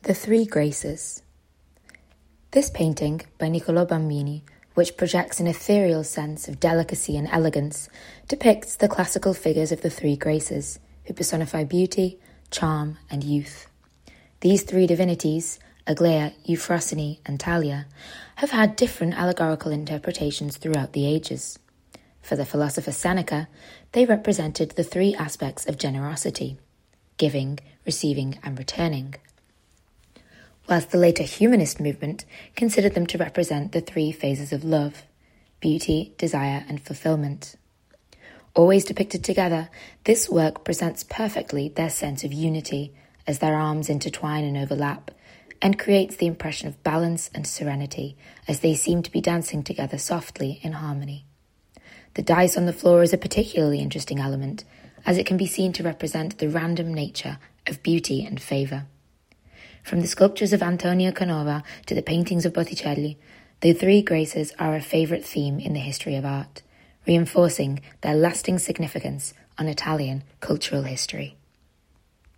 The Three Graces. This painting by Niccolò Bambini, which projects an ethereal sense of delicacy and elegance, depicts the classical figures of the Three Graces, who personify beauty, charm, and youth. These three divinities, Aglaea, Euphrosyne, and Thalia, have had different allegorical interpretations throughout the ages. For the philosopher Seneca, they represented the three aspects of generosity: giving, receiving, and returning, whilst the later humanist movement considered them to represent the three phases of love: beauty, desire, and fulfillment. Always depicted together, this work presents perfectly their sense of unity as their arms intertwine and overlap, and creates the impression of balance and serenity as they seem to be dancing together softly in harmony. The dice on the floor is a particularly interesting element, as it can be seen to represent the random nature of beauty and favour. From the sculptures of Antonio Canova to the paintings of Botticelli, the Three Graces are a favourite theme in the history of art, reinforcing their lasting significance on Italian cultural history.